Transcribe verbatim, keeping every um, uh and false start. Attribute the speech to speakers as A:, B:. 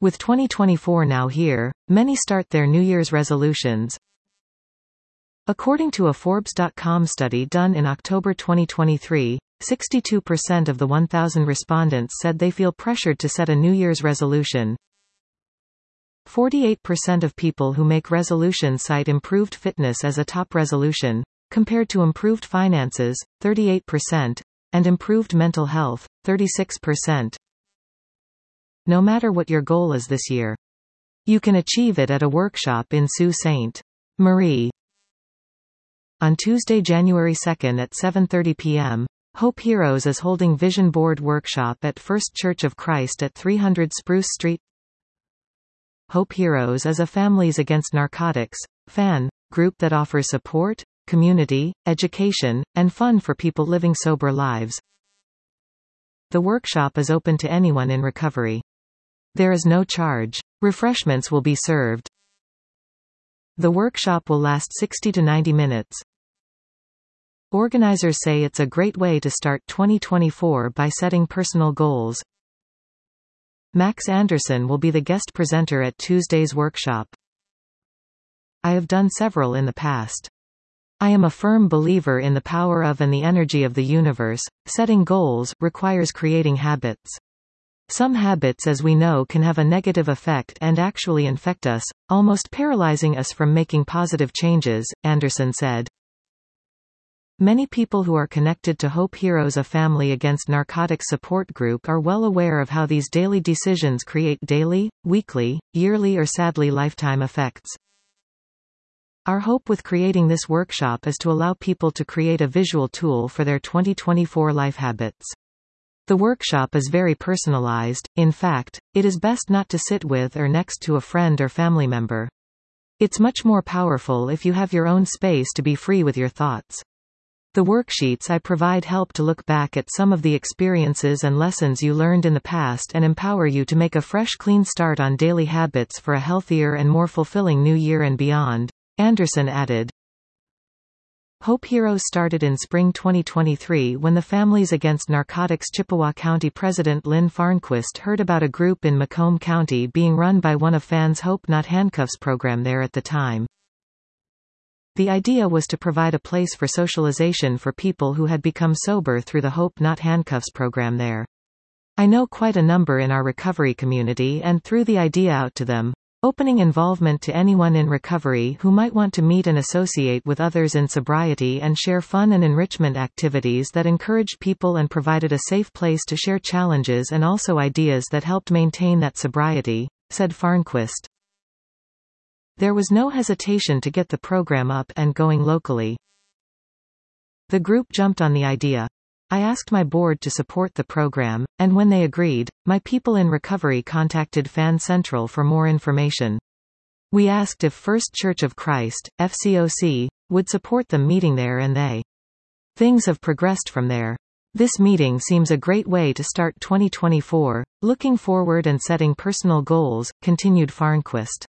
A: With twenty twenty-four now here, many start their New Year's resolutions. According to a Forbes dot com study done in October twenty twenty-three, sixty-two percent of the one thousand respondents said they feel pressured to set a New Year's resolution. forty-eight percent of people who make resolutions cite improved fitness as a top resolution, compared to improved finances, thirty-eight percent, and improved mental health, thirty-six percent. No matter what your goal is this year, you can achieve it at a workshop in Sault Ste. Marie. On Tuesday, January second at seven thirty p m, Hope Heroes is holding Vision Board Workshop at First Church of Christ at three hundred Spruce Street. Hope Heroes is a Families Against Narcotics F A N group that offers support, community, education, and fun for people living sober lives. The workshop is open to anyone in recovery. There is no charge. Refreshments will be served. The workshop will last sixty to ninety minutes. Organizers say it's a great way to start twenty twenty-four by setting personal goals. Max Anderson will be the guest presenter at Tuesday's workshop. I have done several in the past. I am a firm believer in the power of and the energy of the universe. Setting goals requires creating habits. Some habits, as we know, can have a negative effect and actually infect us, almost paralyzing us from making positive changes, Anderson said. Many people who are connected to Hope Heroes, a Family Against Narcotics support group, are well aware of how these daily decisions create daily, weekly, yearly or sadly lifetime effects. Our hope with creating this workshop is to allow people to create a visual tool for their twenty twenty-four life habits. The workshop is very personalized. In fact, it is best not to sit with or next to a friend or family member. It's much more powerful if you have your own space to be free with your thoughts. The worksheets I provide help to look back at some of the experiences and lessons you learned in the past and empower you to make a fresh, clean start on daily habits for a healthier and more fulfilling new year and beyond, Anderson added. Hope Heroes started in spring twenty twenty-three when the Families Against Narcotics Chippewa County President Lynn Farnquist heard about a group in Macomb County being run by one of F A N's Hope Not Handcuffs program there at the time. The idea was to provide a place for socialization for people who had become sober through the Hope Not Handcuffs program there. I know quite a number in our recovery community and threw the idea out to them, opening involvement to anyone in recovery who might want to meet and associate with others in sobriety and share fun and enrichment activities that encouraged people and provided a safe place to share challenges and also ideas that helped maintain that sobriety, said Farnquist. There was no hesitation to get the program up and going locally. The group jumped on the idea. I asked my board to support the program, and when they agreed, my people in recovery contacted F A N Central for more information. We asked if First Church of Christ, F C O C, would support them meeting there, and they. Things have progressed from there. This meeting seems a great way to start twenty twenty-four, looking forward and setting personal goals, continued Farnquist.